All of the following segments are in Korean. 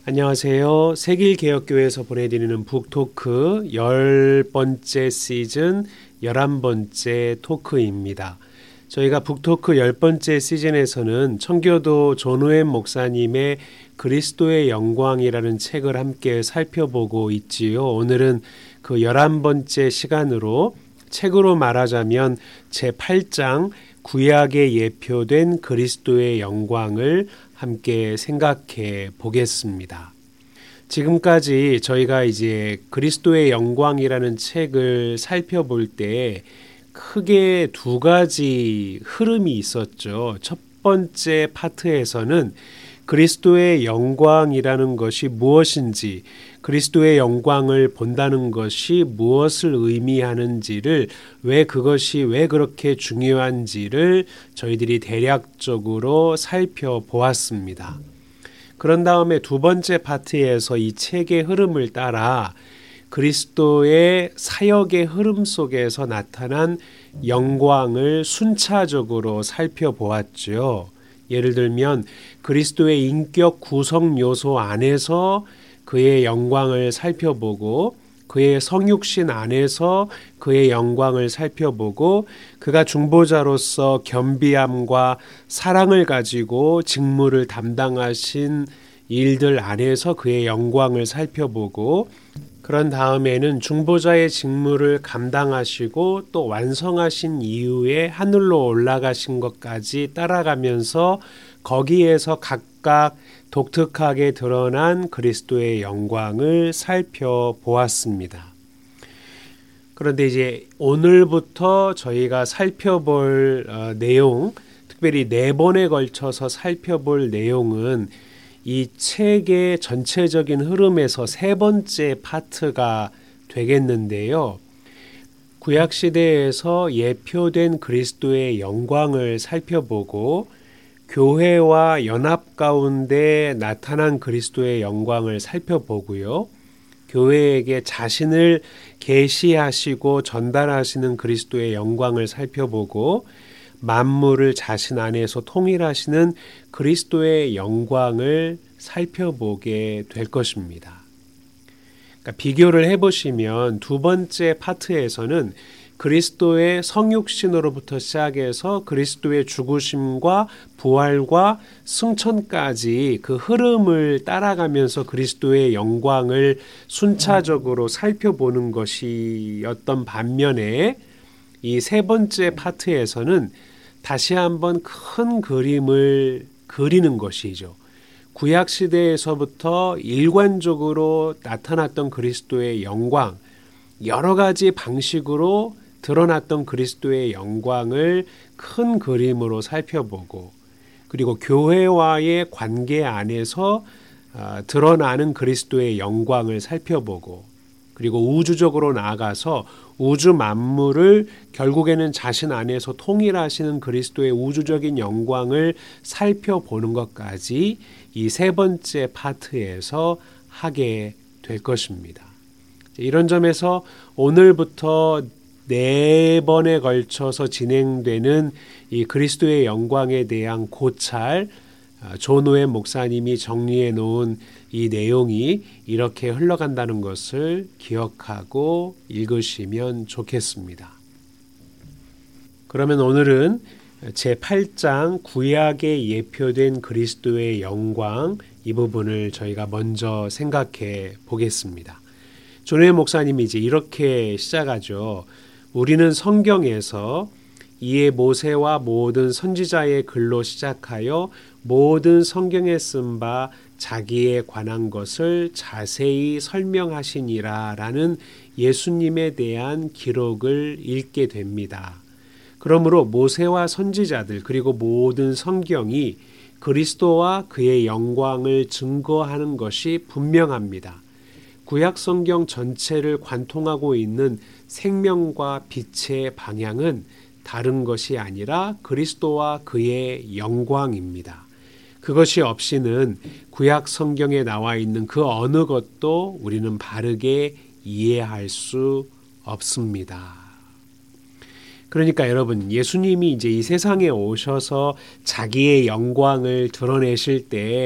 안녕하세요. 세길개혁교회에서 보내드리는 북토크 10번째 시즌 11번째 토크입니다. 저희가 북토크 10번째 시즌에서는 청교도 존오웬 목사님의 그리스도의 영광이라는 책을 함께 살펴보고 있지요. 오늘은 그 11번째 시간으로 책으로 말하자면 제8장 구약에 예표된 그리스도의 영광을 함께 생각해 보겠습니다. 지금까지 저희가 이제 그리스도의 영광이라는 책을 살펴볼 때 크게 두 가지 흐름이 있었죠. 첫 번째 파트에서는 그리스도의 영광이라는 것이 무엇인지, 그리스도의 영광을 본다는 것이 무엇을 의미하는지를, 그것이 왜 그렇게 중요한지를 저희들이 대략적으로 살펴보았습니다. 그런 다음에 두 번째 파트에서 이 책의 흐름을 따라 그리스도의 사역의 흐름 속에서 나타난 영광을 순차적으로 살펴보았죠. 예를 들면 그리스도의 인격 구성 요소 안에서 그의 영광을 살펴보고, 그의 성육신 안에서 그의 영광을 살펴보고, 그가 중보자로서 겸비함과 사랑을 가지고 직무를 담당하신 일들 안에서 그의 영광을 살펴보고, 그런 다음에는 중보자의 직무를 감당하시고 또 완성하신 이후에 하늘로 올라가신 것까지 따라가면서 거기에서 각각 독특하게 드러난 그리스도의 영광을 살펴보았습니다. 그런데 이제 오늘부터 저희가 살펴볼 내용, 특별히 4번에 걸쳐서 살펴볼 내용은 이 책의 전체적인 흐름에서 세 번째 파트가 되겠는데요. 구약시대에서 예표된 그리스도의 영광을 살펴보고, 교회와 연합 가운데 나타난 그리스도의 영광을 살펴보고요. 교회에게 자신을 계시하시고 전달하시는 그리스도의 영광을 살펴보고, 만물을 자신 안에서 통일하시는 그리스도의 영광을 살펴보게 될 것입니다. 그러니까 비교를 해보시면 두 번째 파트에서는 그리스도의 성육신으로부터 시작해서 그리스도의 죽으심과 부활과 승천까지 그 흐름을 따라가면서 그리스도의 영광을 순차적으로 살펴보는 것이었던 반면에 이 세 번째 파트에서는 다시 한번 큰 그림을 그리는 것이죠. 구약시대에서부터 일관적으로 나타났던 그리스도의 영광, 여러 가지 방식으로 드러났던 그리스도의 영광을 큰 그림으로 살펴보고, 그리고 교회와의 관계 안에서 드러나는 그리스도의 영광을 살펴보고, 그리고 우주적으로 나아가서 우주 만물을 결국에는 자신 안에서 통일하시는 그리스도의 우주적인 영광을 살펴보는 것까지 이 세 번째 파트에서 하게 될 것입니다. 이런 점에서 오늘부터 4번에 걸쳐서 진행되는 이 그리스도의 영광에 대한 고찰, 존오웬 목사님이 정리해 놓은 이 내용이 이렇게 흘러간다는 것을 기억하고 읽으시면 좋겠습니다. 그러면 오늘은 제8장 구약에 예표된 그리스도의 영광, 이 부분을 저희가 먼저 생각해 보겠습니다. 존오웬 목사님이 이제 이렇게 시작하죠. 우리는 성경에서 이에 모세와 모든 선지자의 글로 시작하여 모든 성경에 쓴 바 자기에 관한 것을 자세히 설명하시니라 라는 예수님에 대한 기록을 읽게 됩니다. 그러므로 모세와 선지자들 그리고 모든 성경이 그리스도와 그의 영광을 증거하는 것이 분명합니다. 구약 성경 전체를 관통하고 있는 생명과 빛의 방향은 다른 것이 아니라 그리스도와 그의 영광입니다. 그것이 없이는 구약 성경에 나와 있는 그 어느 것도 우리는 바르게 이해할 수 없습니다. 그러니까 여러분, 예수님이 이제 이 세상에 오셔서 자기의 영광을 드러내실 때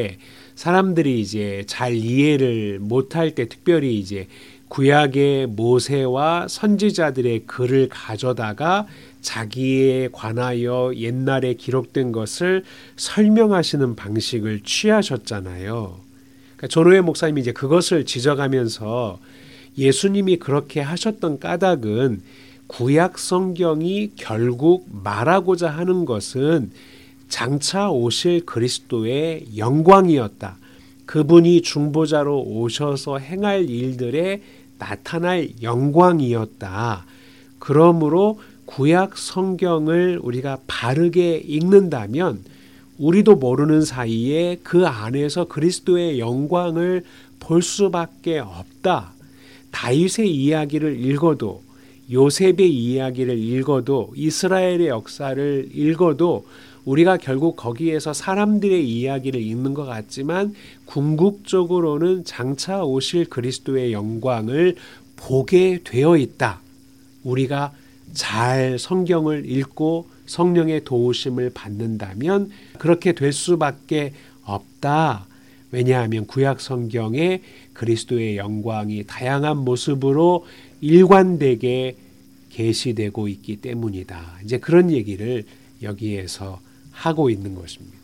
사람들이 이제 잘 이해를 못할 때 특별히 이제 구약의 모세와 선지자들의 글을 가져다가 자기에 관하여 옛날에 기록된 것을 설명하시는 방식을 취하셨잖아요. 그러니까 조노회 목사님이 이제 그것을 지적하면서 예수님이 그렇게 하셨던 까닭은 구약 성경이 결국 말하고자 하는 것은 장차 오실 그리스도의 영광이었다. 그분이 중보자로 오셔서 행할 일들에 나타날 영광이었다. 그러므로 구약 성경을 우리가 바르게 읽는다면 우리도 모르는 사이에 그 안에서 그리스도의 영광을 볼 수밖에 없다. 다윗의 이야기를 읽어도 요셉의 이야기를 읽어도 이스라엘의 역사를 읽어도 우리가 결국 거기에서 사람들의 이야기를 읽는 것 같지만 궁극적으로는 장차 오실 그리스도의 영광을 보게 되어 있다. 우리가 잘 성경을 읽고 성령의 도우심을 받는다면 그렇게 될 수밖에 없다. 왜냐하면 구약 성경에 그리스도의 영광이 다양한 모습으로 일관되게 계시되고 있기 때문이다. 이제 그런 얘기를 여기에서 하고 있는 것입니다.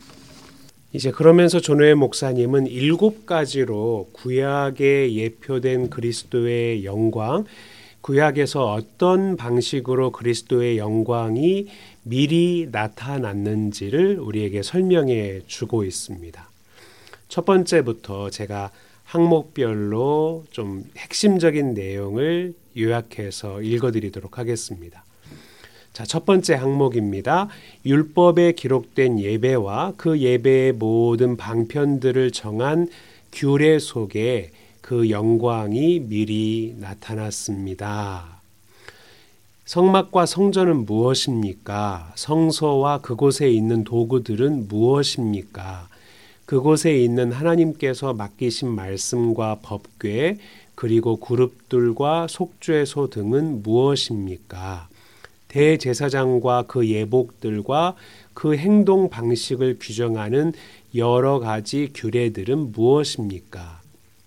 이제 그러면서 조노회 목사님은 7가지로 구약에 예표된 그리스도의 영광, 구약에서 어떤 방식으로 그리스도의 영광이 미리 나타났는지를 우리에게 설명해 주고 있습니다. 첫 번째부터 제가 항목별로 좀 핵심적인 내용을 요약해서 읽어드리도록 하겠습니다. 자, 첫 번째 항목입니다. 율법에 기록된 예배와 그 예배의 모든 방편들을 정한 규례 속에 그 영광이 미리 나타났습니다. 성막과 성전은 무엇입니까? 성소와 그곳에 있는 도구들은 무엇입니까? 그곳에 있는 하나님께서 맡기신 말씀과 법궤 그리고 그룹들과 속죄소 등은 무엇입니까? 대제사장과 그 예복들과 그 행동 방식을 규정하는 여러 가지 규례들은 무엇입니까?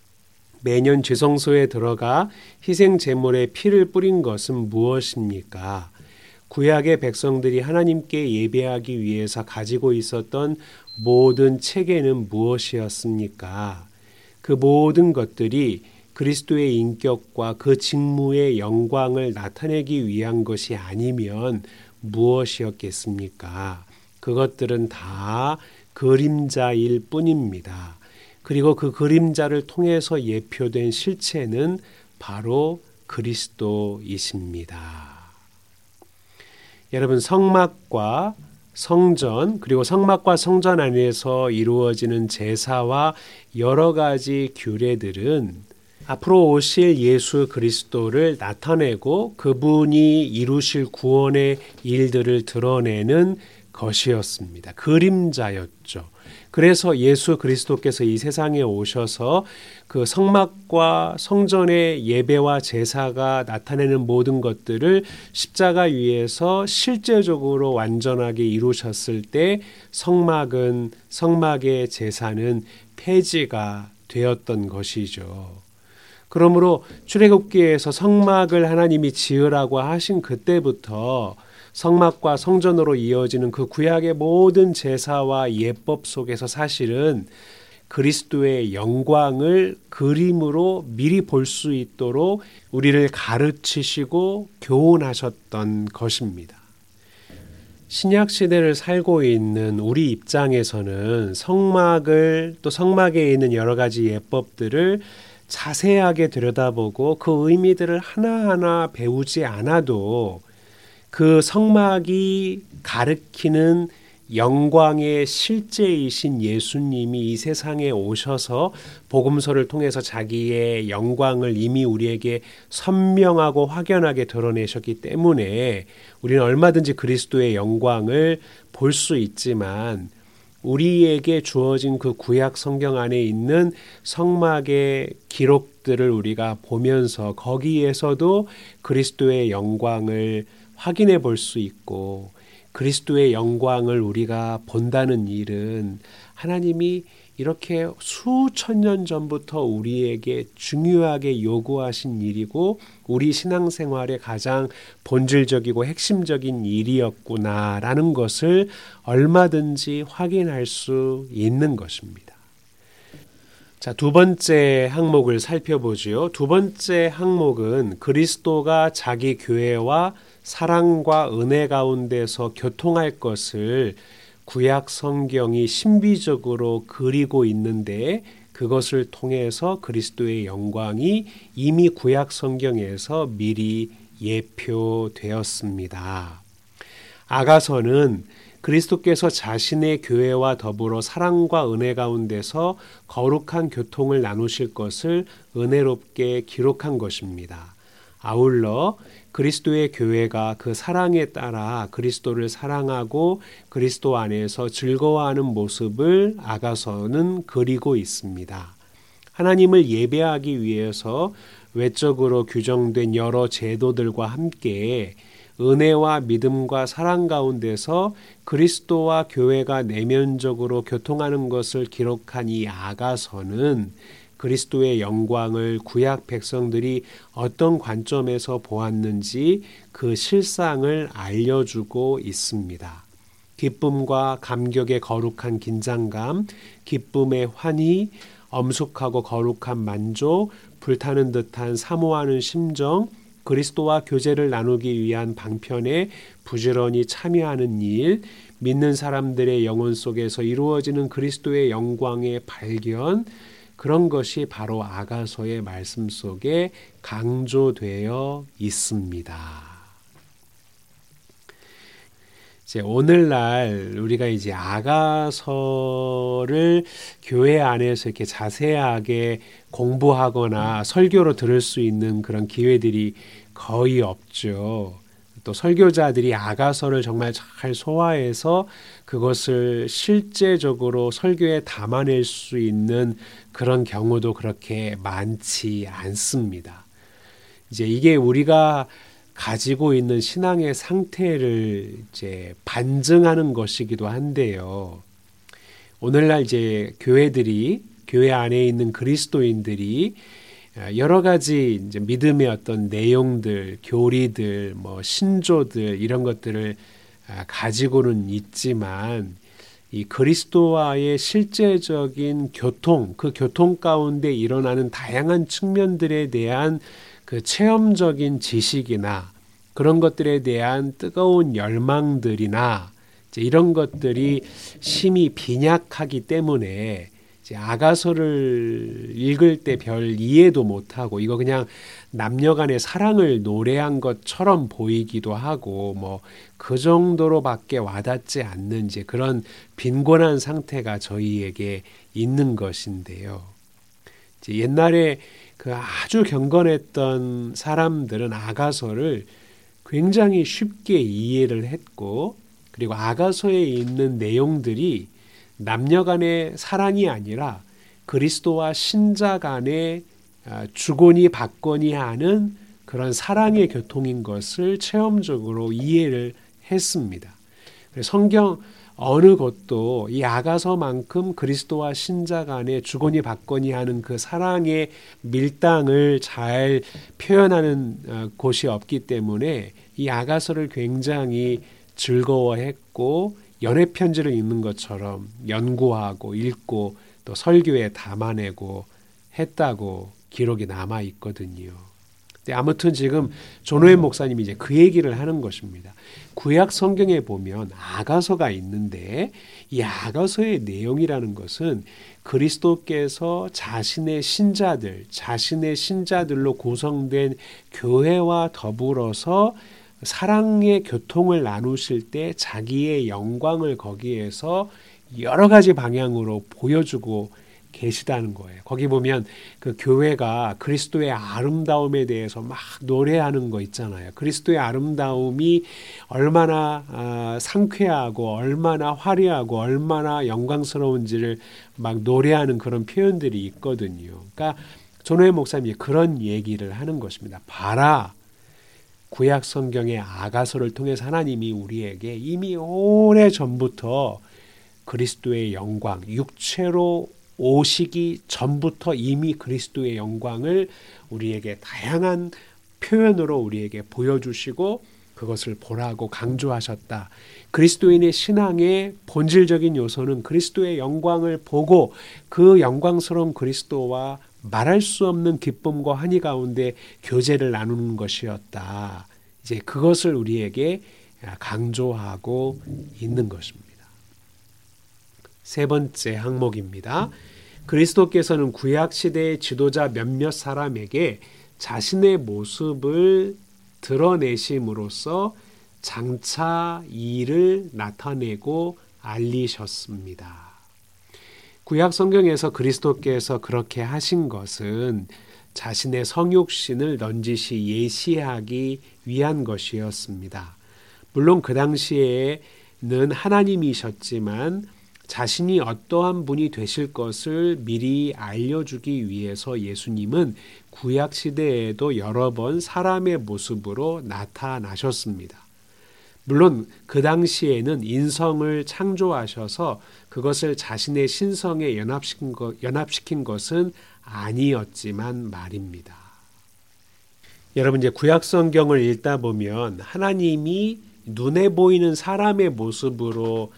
매년 죄성소에 들어가 희생 제물에 피를 뿌린 것은 무엇입니까? 구약의 백성들이 하나님께 예배하기 위해서 가지고 있었던 모든 체계는 무엇이었습니까? 그 모든 것들이 그리스도의 인격과 그 직무의 영광을 나타내기 위한 것이 아니면 무엇이었겠습니까? 그것들은 다 그림자일 뿐입니다. 그리고 그 그림자를 통해서 예표된 실체는 바로 그리스도이십니다. 여러분, 성막과 성전 그리고 성막과 성전 안에서 이루어지는 제사와 여러 가지 규례들은 앞으로 오실 예수 그리스도를 나타내고 그분이 이루실 구원의 일들을 드러내는 것이었습니다. 그림자였죠. 그래서 예수 그리스도께서 이 세상에 오셔서 그 성막과 성전의 예배와 제사가 나타내는 모든 것들을 십자가 위에서 실제적으로 완전하게 이루셨을 때 성막의 제사는 폐지가 되었던 것이죠. 그러므로 출애굽기에서 성막을 하나님이 지으라고 하신 그때부터 성막과 성전으로 이어지는 그 구약의 모든 제사와 예법 속에서 사실은 그리스도의 영광을 그림으로 미리 볼 수 있도록 우리를 가르치시고 교훈하셨던 것입니다. 신약 시대를 살고 있는 우리 입장에서는 성막을 또 성막에 있는 여러 가지 예법들을 자세하게 들여다보고 그 의미들을 하나하나 배우지 않아도 그 성막이 가리키는 영광의 실제이신 예수님이 이 세상에 오셔서 복음서를 통해서 자기의 영광을 이미 우리에게 선명하고 확연하게 드러내셨기 때문에 우리는 얼마든지 그리스도의 영광을 볼 수 있지만 우리에게 주어진 그 구약 성경 안에 있는 성막의 기록들을 우리가 보면서 거기에서도 그리스도의 영광을 확인해 볼 수 있고 그리스도의 영광을 우리가 본다는 일은 하나님이 이렇게 수천 년 전부터 우리에게 중요하게 요구하신 일이고 우리 신앙생활의 가장 본질적이고 핵심적인 일이었구나라는 것을 얼마든지 확인할 수 있는 것입니다. 자, 두 번째 항목을 살펴보지요. 두 번째 항목은 그리스도가 자기 교회와 사랑과 은혜 가운데서 교통할 것을 구약 성경이 신비적으로 그리고 있는데 그것을 통해서 그리스도의 영광이 이미 구약 성경에서 미리 예표되었습니다. 아가서는 그리스도께서 자신의 교회와 더불어 사랑과 은혜 가운데서 거룩한 교통을 나누실 것을 은혜롭게 기록한 것입니다. 아울러 그리스도의 교회가 그 사랑에 따라 그리스도를 사랑하고 그리스도 안에서 즐거워하는 모습을 아가서는 그리고 있습니다. 하나님을 예배하기 위해서 외적으로 규정된 여러 제도들과 함께 은혜와 믿음과 사랑 가운데서 그리스도와 교회가 내면적으로 교통하는 것을 기록한 이 아가서는 그리스도의 영광을 구약 백성들이 어떤 관점에서 보았는지 그 실상을 알려주고 있습니다. 기쁨과 감격의 거룩한 긴장감, 기쁨의 환희, 엄숙하고 거룩한 만족, 불타는 듯한 사모하는 심정, 그리스도와 교제를 나누기 위한 방편에 부지런히 참여하는 일, 믿는 사람들의 영혼 속에서 이루어지는 그리스도의 영광의 발견, 그런 것이 바로 아가서의 말씀 속에 강조되어 있습니다. 오늘날 우리가 이제 아가서를 교회 안에서 이렇게 자세하게 공부하거나 설교로 들을 수 있는 그런 기회들이 거의 없죠. 또 설교자들이 아가서를 정말 잘 소화해서 그것을 실제적으로 설교에 담아낼 수 있는 그런 경우도 그렇게 많지 않습니다. 이제 이게 우리가 가지고 있는 신앙의 상태를 이제 반증하는 것이기도 한데요. 오늘날 이제 교회 안에 있는 그리스도인들이 여러 가지 이제 믿음의 어떤 내용들, 교리들, 신조들 이런 것들을 가지고는 있지만 이 그리스도와의 실제적인 교통, 그 교통 가운데 일어나는 다양한 측면들에 대한 그 체험적인 지식이나 그런 것들에 대한 뜨거운 열망들이나 이제 이런 것들이 심히 빈약하기 때문에 이제 아가서를 읽을 때 별 이해도 못하고 이거 그냥 남녀간의 사랑을 노래한 것처럼 보이기도 하고 그 정도로밖에 와닿지 않는 이제 그런 빈곤한 상태가 저희에게 있는 것인데요. 이제 옛날에 그 아주 경건했던 사람들은 아가서를 굉장히 쉽게 이해를 했고 그리고 아가서에 있는 내용들이 남녀 간의 사랑이 아니라 그리스도와 신자 간의 주거니 받거니 하는 그런 사랑의 교통인 것을 체험적으로 이해를 했습니다. 성경 어느 곳도 이 아가서만큼 그리스도와 신자 간의 주거니 받거니 하는 그 사랑의 밀당을 잘 표현하는 곳이 없기 때문에 이 아가서를 굉장히 즐거워했고 연애 편지를 읽는 것처럼 연구하고 읽고 또 설교에 담아내고 했다고 기록이 남아 있거든요. 근데 아무튼 지금 존 목사님이 이제 그 얘기를 하는 것입니다. 구약 성경에 보면 아가서가 있는데 이 아가서의 내용이라는 것은 그리스도께서 자신의 신자들로 구성된 교회와 더불어서 사랑의 교통을 나누실 때 자기의 영광을 거기에서 여러 가지 방향으로 보여주고 계시다는 거예요. 거기 보면 그 교회가 그리스도의 아름다움에 대해서 막 노래하는 거 있잖아요. 그리스도의 아름다움이 얼마나 상쾌하고 얼마나 화려하고 얼마나 영광스러운지를 막 노래하는 그런 표현들이 있거든요. 그러니까 존 목사님이 그런 얘기를 하는 것입니다. 봐라. 구약 성경의 아가서를 통해서 하나님이 우리에게 이미 오래전부터 그리스도의 영광, 육체로 오시기 전부터 이미 그리스도의 영광을 우리에게 다양한 표현으로 우리에게 보여주시고 그것을 보라고 강조하셨다. 그리스도인의 신앙의 본질적인 요소는 그리스도의 영광을 보고 그 영광스러운 그리스도와 말할 수 없는 기쁨과 환희 가운데 교제를 나누는 것이었다. 이제 그것을 우리에게 강조하고 있는 것입니다. 세 번째 항목입니다. 그리스도께서는 구약시대의 지도자 몇몇 사람에게 자신의 모습을 드러내심으로써 장차 이를 나타내고 알리셨습니다. 구약 성경에서 그리스도께서 그렇게 하신 것은 자신의 성육신을 넌지시 예시하기 위한 것이었습니다. 물론 그 당시에는 하나님이셨지만 자신이 어떠한 분이 되실 것을 미리 알려주기 위해서 예수님은 구약 시대에도 여러 번 사람의 모습으로 나타나셨습니다. 물론 그 당시에는 인성을 창조하셔서 그것을 자신의 신성에 연합시킨 것은 아니었지만 말입니다. 여러분 이제 구약 성경을 읽다 보면 하나님이 눈에 보이는 사람의 모습으로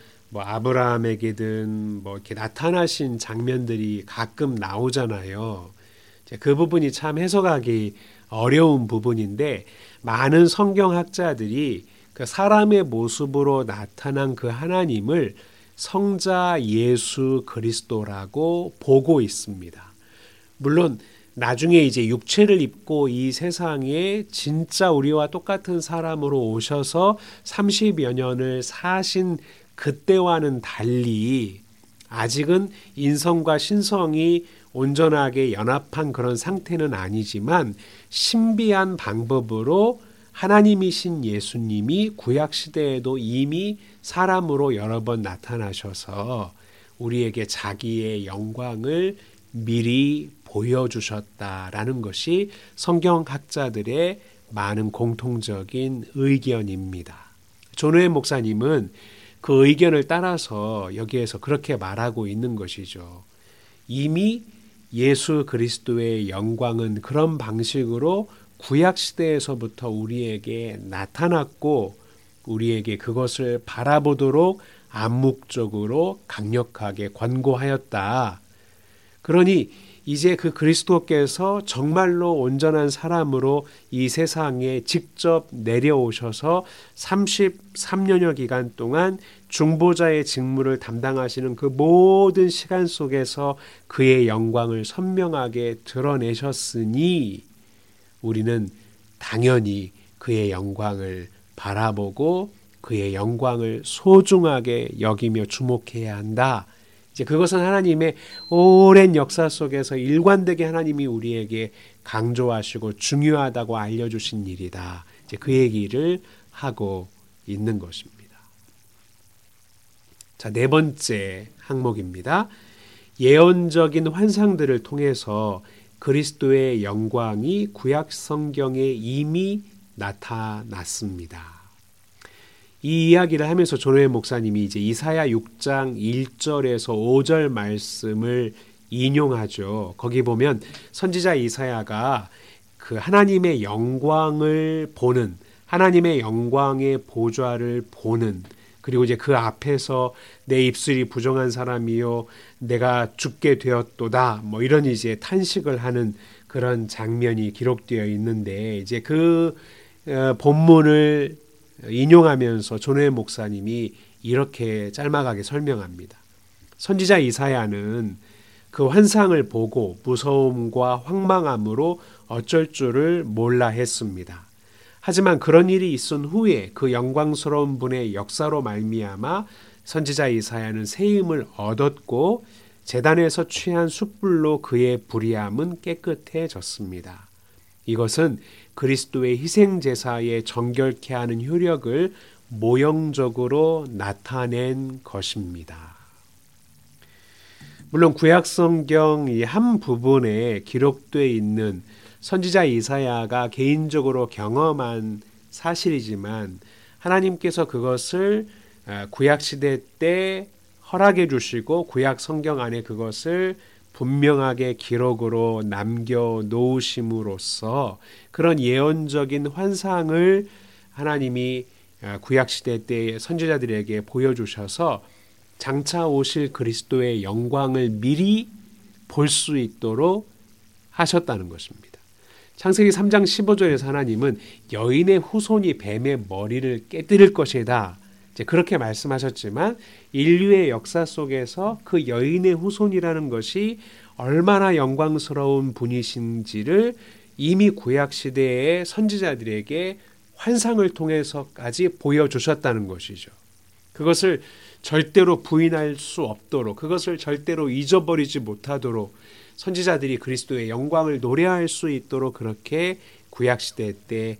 아브라함에게든 이렇게 나타나신 장면들이 가끔 나오잖아요. 그 부분이 참 해석하기 어려운 부분인데 많은 성경학자들이 그 사람의 모습으로 나타난 그 하나님을 성자 예수 그리스도라고 보고 있습니다. 물론 나중에 이제 육체를 입고 이 세상에 진짜 우리와 똑같은 사람으로 오셔서 30여 년을 사신 그때와는 달리 아직은 인성과 신성이 온전하게 연합한 그런 상태는 아니지만 신비한 방법으로 하나님이신 예수님이 구약시대에도 이미 사람으로 여러 번 나타나셔서 우리에게 자기의 영광을 미리 보여주셨다라는 것이 성경학자들의 많은 공통적인 의견입니다. 존 목사님은 그 의견을 따라서 여기에서 그렇게 말하고 있는 것이죠. 이미 예수 그리스도의 영광은 그런 방식으로 구약시대에서부터 우리에게 나타났고 우리에게 그것을 바라보도록 암묵적으로 강력하게 권고하였다. 그러니 이제 그 그리스도께서 정말로 온전한 사람으로 이 세상에 직접 내려오셔서 33년여 기간 동안 중보자의 직무를 담당하시는 그 모든 시간 속에서 그의 영광을 선명하게 드러내셨으니 우리는 당연히 그의 영광을 바라보고 그의 영광을 소중하게 여기며 주목해야 한다. 이제 그것은 하나님의 오랜 역사 속에서 일관되게 하나님이 우리에게 강조하시고 중요하다고 알려주신 일이다. 이제 그 얘기를 하고 있는 것입니다. 자, 네 번째 항목입니다. 예언적인 환상들을 통해서 그리스도의 영광이 구약 성경에 이미 나타났습니다. 이 이야기를 하면서 존 목사님이 이제 이사야 6장 1절에서 5절 말씀을 인용하죠. 거기 보면 선지자 이사야가 그 하나님의 영광을 보는, 하나님의 영광의 보좌를 보는, 그리고 이제 그 앞에서 내 입술이 부정한 사람이요 내가 죽게 되었도다 이런 이제 탄식을 하는 그런 장면이 기록되어 있는데 이제 그 본문을 인용하면서 존 목사님이 이렇게 짤막하게 설명합니다. 선지자 이사야는 그 환상을 보고 무서움과 황망함으로 어쩔 줄을 몰라 했습니다. 하지만 그런 일이 있은 후에 그 영광스러운 분의 역사로 말미암아 선지자 이사야는 새 힘을 얻었고 제단에서 취한 숯불로 그의 불의함은 깨끗해졌습니다. 이것은 그리스도의 희생제사의 정결케 하는 효력을 모형적으로 나타낸 것입니다. 물론 구약성경 이 한 부분에 기록되어 있는 선지자 이사야가 개인적으로 경험한 사실이지만 하나님께서 그것을 구약시대 때 허락해 주시고 구약 성경 안에 그것을 분명하게 기록으로 남겨놓으심으로써 그런 예언적인 환상을 하나님이 구약시대 때 선지자들에게 보여주셔서 장차 오실 그리스도의 영광을 미리 볼 수 있도록 하셨다는 것입니다. 창세기 3장 15절에서 하나님은 여인의 후손이 뱀의 머리를 깨뜨릴 것이다. 이제 그렇게 말씀하셨지만 인류의 역사 속에서 그 여인의 후손이라는 것이 얼마나 영광스러운 분이신지를 이미 구약시대의 선지자들에게 환상을 통해서까지 보여주셨다는 것이죠. 그것을 절대로 부인할 수 없도록, 그것을 절대로 잊어버리지 못하도록 선지자들이 그리스도의 영광을 노래할 수 있도록 그렇게 구약시대 때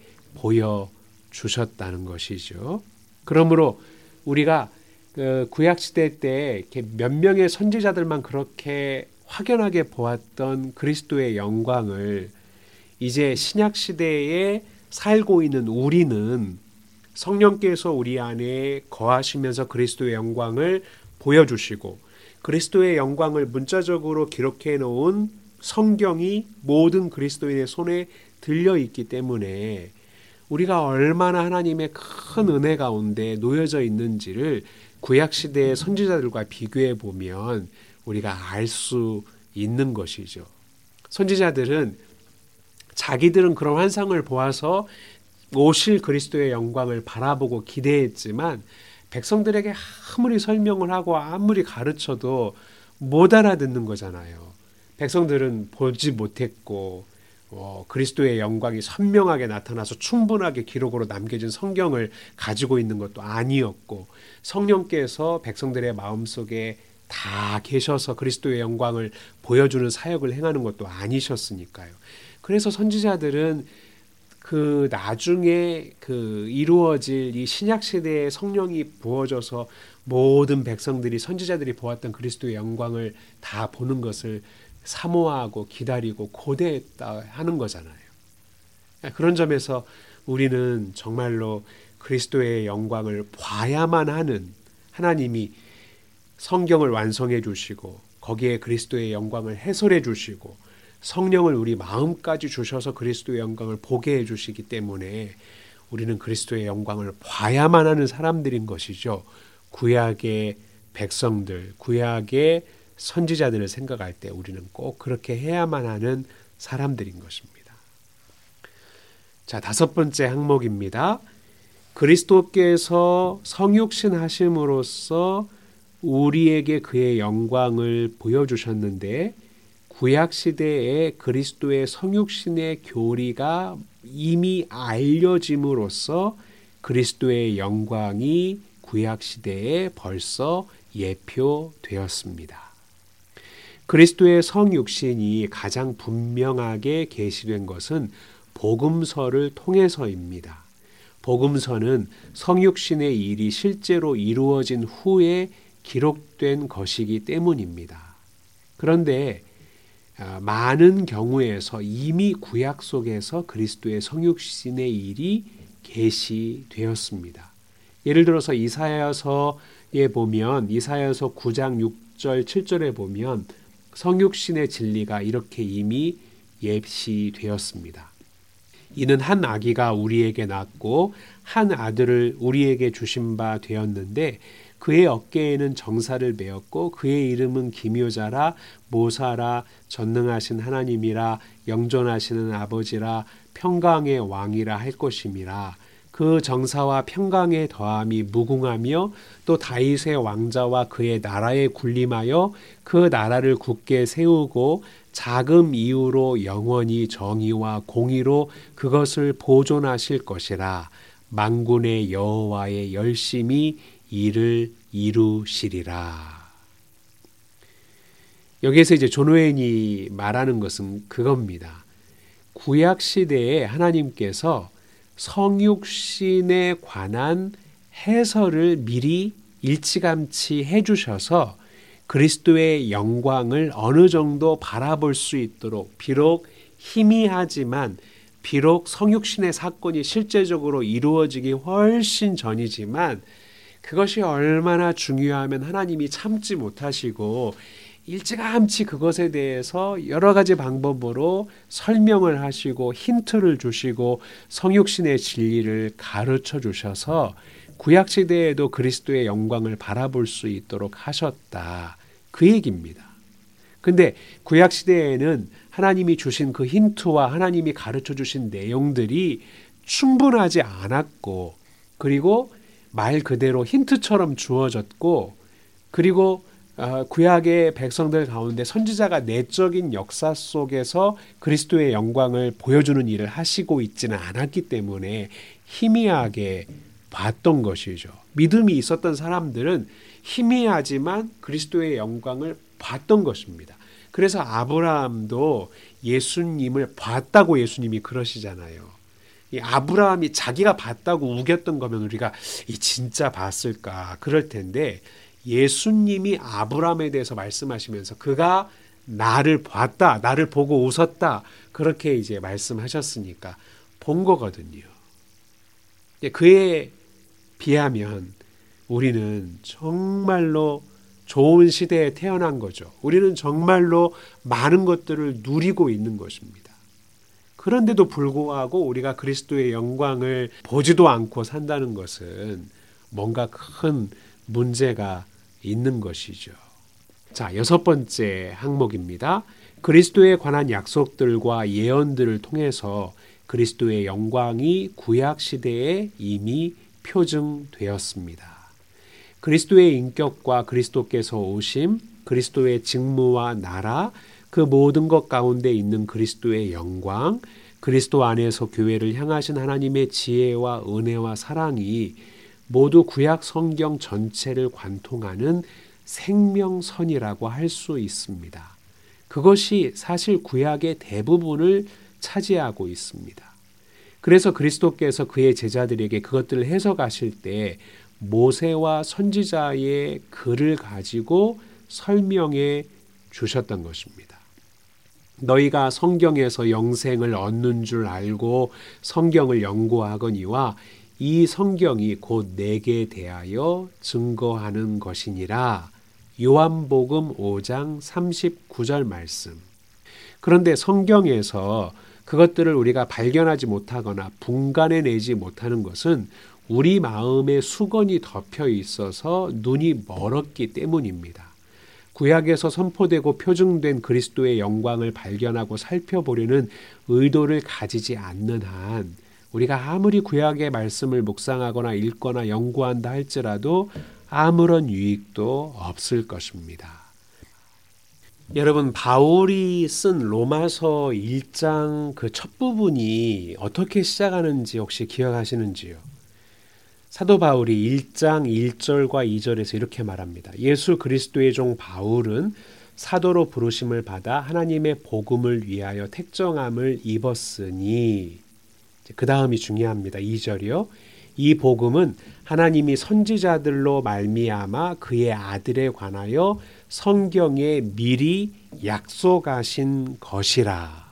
보여주셨다는 것이죠. 그러므로 우리가 구약시대 때 이렇게 몇 명의 선지자들만 그렇게 확연하게 보았던 그리스도의 영광을 이제 신약시대에 살고 있는 우리는 성령께서 우리 안에 거하시면서 그리스도의 영광을 보여주시고 그리스도의 영광을 문자적으로 기록해 놓은 성경이 모든 그리스도인의 손에 들려 있기 때문에 우리가 얼마나 하나님의 큰 은혜 가운데 놓여져 있는지를 구약시대의 선지자들과 비교해 보면 우리가 알 수 있는 것이죠. 선지자들은 자기들은 그런 환상을 보아서 오실 그리스도의 영광을 바라보고 기대했지만 백성들에게 아무리 설명을 하고 아무리 가르쳐도 못 알아듣는 거잖아요. 백성들은 보지 못했고 그리스도의 영광이 선명하게 나타나서 충분하게 기록으로 남겨진 성경을 가지고 있는 것도 아니었고 성령께서 백성들의 마음속에 다 계셔서 그리스도의 영광을 보여주는 사역을 행하는 것도 아니셨으니까요. 그래서 선지자들은 그 나중에 그 이루어질 이 신약 시대의 성령이 부어져서 모든 백성들이 선지자들이 보았던 그리스도의 영광을 다 보는 것을 사모하고 기다리고 고대했다 하는 거잖아요. 그런 점에서 우리는 정말로 그리스도의 영광을 봐야만 하는 하나님이 성경을 완성해 주시고 거기에 그리스도의 영광을 해설해 주시고 성령을 우리 마음까지 주셔서 그리스도의 영광을 보게 해주시기 때문에 우리는 그리스도의 영광을 봐야만 하는 사람들인 것이죠. 구약의 백성들, 구약의 선지자들을 생각할 때 우리는 꼭 그렇게 해야만 하는 사람들인 것입니다. 자, 5번째 항목입니다. 그리스도께서 성육신 하심으로써 우리에게 그의 영광을 보여주셨는데 구약시대에 그리스도의 성육신의 교리가 이미 알려짐으로써 그리스도의 영광이 구약시대에 벌써 예표되었습니다. 그리스도의 성육신이 가장 분명하게 계시된 것은 복음서를 통해서입니다. 복음서는 성육신의 일이 실제로 이루어진 후에 기록된 것이기 때문입니다. 그런데 많은 경우에서 이미 구약 속에서 그리스도의 성육신의 일이 계시되었습니다. 예를 들어서 이사야서에 보면 이사야서 9장 6절 7절에 보면 성육신의 진리가 이렇게 이미 예시되었습니다. 이는 한 아기가 우리에게 낳고 한 아들을 우리에게 주신 바 되었는데 그의 어깨에는 정사를 메었고 그의 이름은 기묘자라 모사라 전능하신 하나님이라 영존하시는 아버지라 평강의 왕이라 할 것임이라. 그 정사와 평강의 더함이 무궁하며 또 다윗의 왕자와 그의 나라에 군림하여 그 나라를 굳게 세우고 자금 이후로 영원히 정의와 공의로 그것을 보존하실 것이라. 만군의 여호와의 열심히 이를 이루시리라. 여기에서 이제 존 오웬이 말하는 것은 그겁니다. 구약 시대에 하나님께서 성육신에 관한 해설을 미리 일찌감치 해주셔서 그리스도의 영광을 어느 정도 바라볼 수 있도록 비록 희미하지만 비록 성육신의 사건이 실제적으로 이루어지기 훨씬 전이지만 그것이 얼마나 중요하면 하나님이 참지 못하시고 일찌감치 그것에 대해서 여러 가지 방법으로 설명을 하시고 힌트를 주시고 성육신의 진리를 가르쳐 주셔서 구약시대에도 그리스도의 영광을 바라볼 수 있도록 하셨다. 그 얘기입니다. 근데 구약시대에는 하나님이 주신 그 힌트와 하나님이 가르쳐 주신 내용들이 충분하지 않았고, 그리고 말 그대로 힌트처럼 주어졌고, 그리고 구약의 백성들 가운데 선지자가 내적인 역사 속에서 그리스도의 영광을 보여주는 일을 하시고 있지는 않았기 때문에 희미하게 봤던 것이죠. 믿음이 있었던 사람들은 희미하지만 그리스도의 영광을 봤던 것입니다. 그래서 아브라함도 예수님을 봤다고 예수님이 그러시잖아요. 이 아브라함이 자기가 봤다고 우겼던 거면 우리가 이 진짜 봤을까 그럴 텐데, 예수님이 아브라함에 대해서 말씀하시면서 그가 나를 봤다, 나를 보고 웃었다, 그렇게 이제 말씀하셨으니까 본 거거든요. 그에 비하면 우리는 정말로 좋은 시대에 태어난 거죠. 우리는 정말로 많은 것들을 누리고 있는 것입니다. 그런데도 불구하고 우리가 그리스도의 영광을 보지도 않고 산다는 것은 뭔가 큰 문제가 있는 것이죠. 자, 6번째 항목입니다. 그리스도에 관한 약속들과 예언들을 통해서 그리스도의 영광이 구약 시대에 이미 표증되었습니다. 그리스도의 인격과 그리스도께서 오심, 그리스도의 직무와 나라, 그 모든 것 가운데 있는 그리스도의 영광, 그리스도 안에서 교회를 향하신 하나님의 지혜와 은혜와 사랑이 모두 구약 성경 전체를 관통하는 생명선이라고 할 수 있습니다. 그것이 사실 구약의 대부분을 차지하고 있습니다. 그래서 그리스도께서 그의 제자들에게 그것들을 해석하실 때 모세와 선지자의 글을 가지고 설명해 주셨던 것입니다. 너희가 성경에서 영생을 얻는 줄 알고 성경을 연구하거니와 이 성경이 곧 내게 대하여 증거하는 것이니라. 요한복음 5장 39절 말씀. 그런데 성경에서 그것들을 우리가 발견하지 못하거나 분간해내지 못하는 것은 우리 마음에 수건이 덮여 있어서 눈이 멀었기 때문입니다. 구약에서 선포되고 표증된 그리스도의 영광을 발견하고 살펴보려는 의도를 가지지 않는 한 우리가 아무리 구약의 말씀을 묵상하거나 읽거나 연구한다 할지라도 아무런 유익도 없을 것입니다. 여러분, 바울이 쓴 로마서 1장 그 첫 부분이 어떻게 시작하는지 혹시 기억하시는지요? 사도 바울이 1장 1절과 2절에서 이렇게 말합니다. 예수 그리스도의 종 바울은 사도로 부르심을 받아 하나님의 복음을 위하여 택정함을 입었으니, 그 다음이 중요합니다. 2절이요. 이 복음은 하나님이 선지자들로 말미암아 그의 아들에 관하여 성경에 미리 약속하신 것이라.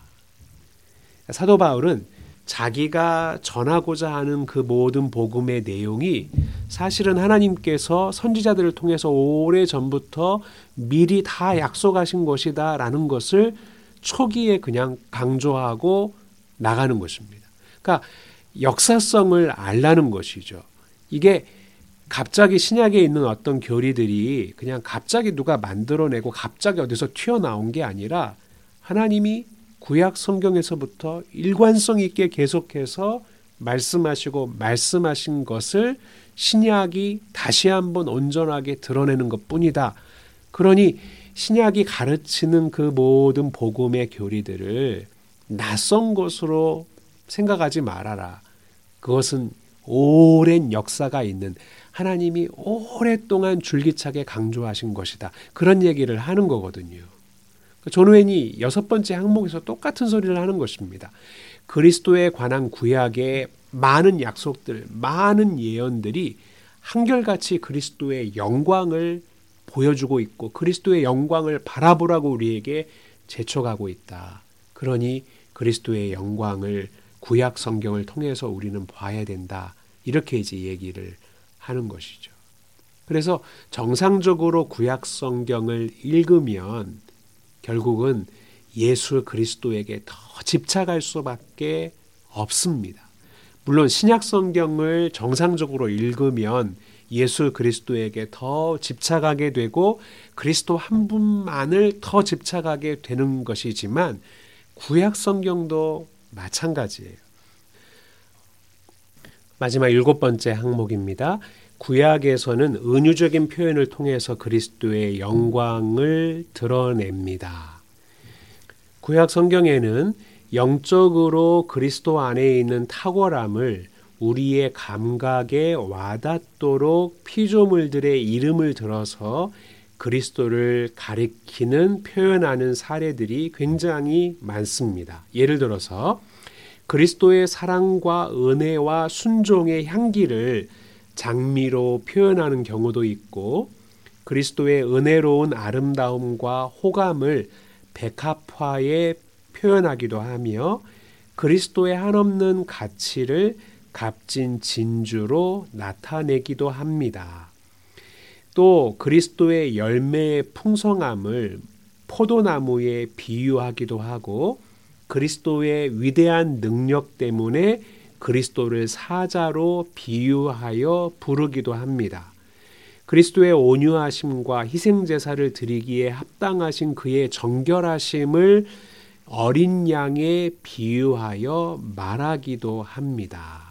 사도 바울은 자기가 전하고자 하는 그 모든 복음의 내용이 사실은 하나님께서 선지자들을 통해서 오래전부터 미리 다 약속하신 것이다 라는 것을 초기에 그냥 강조하고 나가는 것입니다. 그러니까 역사성을 알라는 것이죠. 이게 갑자기 신약에 있는 어떤 교리들이 그냥 갑자기 누가 만들어내고 갑자기 어디서 튀어나온 게 아니라 하나님이 구약 성경에서부터 일관성 있게 계속해서 말씀하시고 말씀하신 것을 신약이 다시 한번 온전하게 드러내는 것뿐이다. 그러니 신약이 가르치는 그 모든 복음의 교리들을 낯선 것으로 생각하지 말아라. 그것은 오랜 역사가 있는 하나님이 오랫동안 줄기차게 강조하신 것이다. 그런 얘기를 하는 거거든요. 존 오웬이 6번째 항목에서 똑같은 소리를 하는 것입니다. 그리스도에 관한 구약의 많은 약속들, 많은 예언들이 한결같이 그리스도의 영광을 보여주고 있고 그리스도의 영광을 바라보라고 우리에게 제촉하고 있다. 그러니 그리스도의 영광을 구약 성경을 통해서 우리는 봐야 된다. 이렇게 이제 얘기를 하는 것이죠. 그래서 정상적으로 구약 성경을 읽으면 결국은 예수 그리스도에게 더 집착할 수밖에 없습니다. 물론 신약 성경을 정상적으로 읽으면 예수 그리스도에게 더 집착하게 되고 그리스도 한 분만을 더 집착하게 되는 것이지만 구약 성경도 마찬가지예요. 마지막 7번째 항목입니다. 구약에서는 은유적인 표현을 통해서 그리스도의 영광을 드러냅니다. 구약 성경에는 영적으로 그리스도 안에 있는 탁월함을 우리의 감각에 와닿도록 피조물들의 이름을 들어서 그리스도를 가리키는 표현하는 사례들이 굉장히 많습니다. 예를 들어서 그리스도의 사랑과 은혜와 순종의 향기를 장미로 표현하는 경우도 있고 그리스도의 은혜로운 아름다움과 호감을 백합화에 표현하기도 하며 그리스도의 한없는 가치를 값진 진주로 나타내기도 합니다. 또 그리스도의 열매의 풍성함을 포도나무에 비유하기도 하고 그리스도의 위대한 능력 때문에 그리스도를 사자로 비유하여 부르기도 합니다. 그리스도의 온유하심과 희생제사를 드리기에 합당하신 그의 정결하심을 어린 양에 비유하여 말하기도 합니다.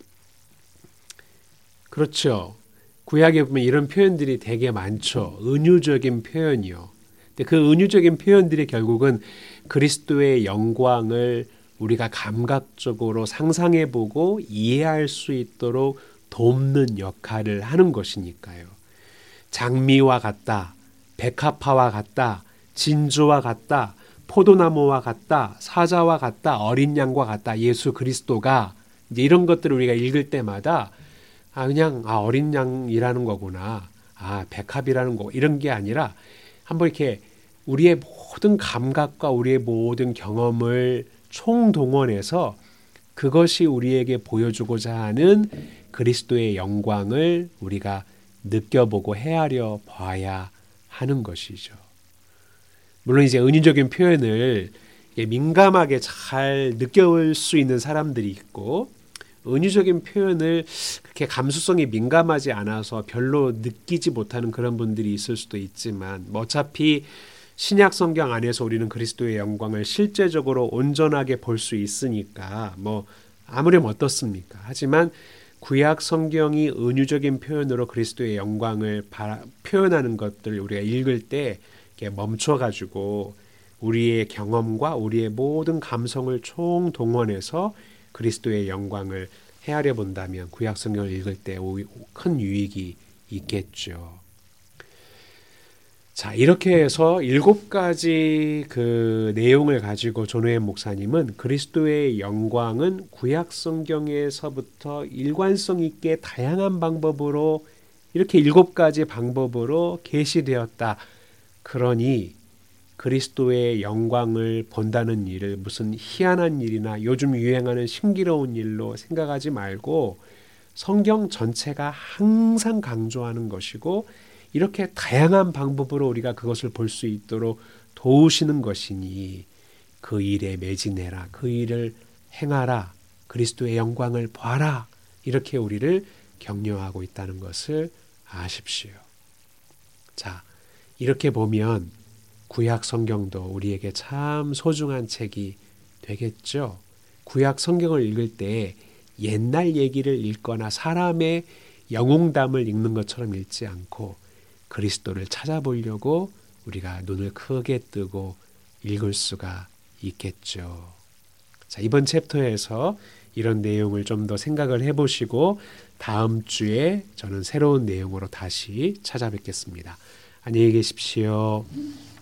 그렇죠. 구약에 보면 이런 표현들이 되게 많죠. 은유적인 표현이요. 근데 그 은유적인 표현들이 결국은 그리스도의 영광을 우리가 감각적으로 상상해보고 이해할 수 있도록 돕는 역할을 하는 것이니까요. 장미와 같다, 백합화와 같다, 진주와 같다, 포도나무와 같다, 사자와 같다, 어린 양과 같다, 예수 그리스도가 이제 이런 것들을 우리가 읽을 때마다 그냥 어린 양이라는 거구나, 백합이라는 거 이런 게 아니라 한번 이렇게 우리의 모든 감각과 우리의 모든 경험을 총동원해서 그것이 우리에게 보여주고자 하는 그리스도의 영광을 우리가 느껴보고 헤아려 봐야 하는 것이죠. 물론 이제 은유적인 표현을 민감하게 잘 느껴볼 수 있는 사람들이 있고 은유적인 표현을 그렇게 감수성이 민감하지 않아서 별로 느끼지 못하는 그런 분들이 있을 수도 있지만 어차피 신약 성경 안에서 우리는 그리스도의 영광을 실제적으로 온전하게 볼 수 있으니까 아무렴 어떻습니까? 하지만 구약 성경이 은유적인 표현으로 그리스도의 영광을 표현하는 것들을 우리가 읽을 때 멈춰가지고 우리의 경험과 우리의 모든 감성을 총동원해서 그리스도의 영광을 헤아려 본다면 구약 성경을 읽을 때 큰 유익이 있겠죠. 자, 이렇게 해서 7가지 그 내용을 가지고 존 목사님은 그리스도의 영광은 구약 성경에서부터 일관성 있게 다양한 방법으로 이렇게 7가지 방법으로 계시되었다. 그러니 그리스도의 영광을 본다는 일을 무슨 희한한 일이나 요즘 유행하는 신기로운 일로 생각하지 말고 성경 전체가 항상 강조하는 것이고 이렇게 다양한 방법으로 우리가 그것을 볼 수 있도록 도우시는 것이니 그 일에 매진해라. 그 일을 행하라. 그리스도의 영광을 봐라. 이렇게 우리를 격려하고 있다는 것을 아십시오. 자, 이렇게 보면 구약 성경도 우리에게 참 소중한 책이 되겠죠. 구약 성경을 읽을 때 옛날 얘기를 읽거나 사람의 영웅담을 읽는 것처럼 읽지 않고 그리스도를 찾아보려고 우리가 눈을 크게 뜨고 읽을 수가 있겠죠. 자, 이번 챕터에서 이런 내용을 좀 더 생각을 해보시고 다음 주에 저는 새로운 내용으로 다시 찾아뵙겠습니다. 안녕히 계십시오.